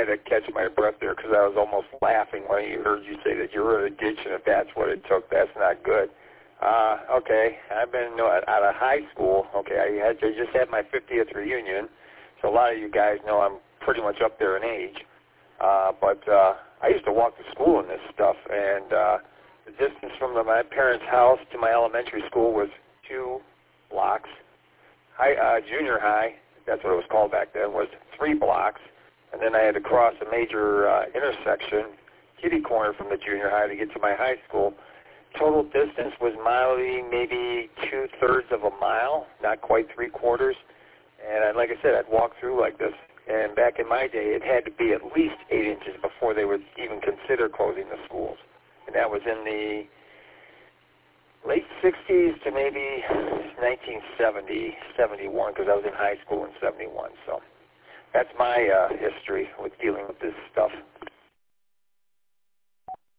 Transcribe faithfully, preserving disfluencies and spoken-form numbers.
had to catch my breath there because I was almost laughing when I heard you say that you were in a ditch, and if that's what it took, that's not good. Uh, okay, I've been you know, out of high school. Okay, I, had, I just had my fiftieth reunion, so a lot of you guys know I'm pretty much up there in age. Uh, but uh, I used to walk to school in this stuff, and uh, the distance from the, my parents' house to my elementary school was two blocks. High, uh, junior high, that's what it was called back then, was three blocks. And then I had to cross a major uh, intersection, kitty corner from the junior high to get to my high school. Total distance was mildly maybe two-thirds of a mile, not quite three-quarters. And I, like I said, I'd walk through like this. And back in my day, it had to be at least eight inches before they would even consider closing the schools. And that was in the late sixties to maybe nineteen seventy, seventy-one, because I was in high school in seventy-one. So that's my uh, history with dealing with this stuff.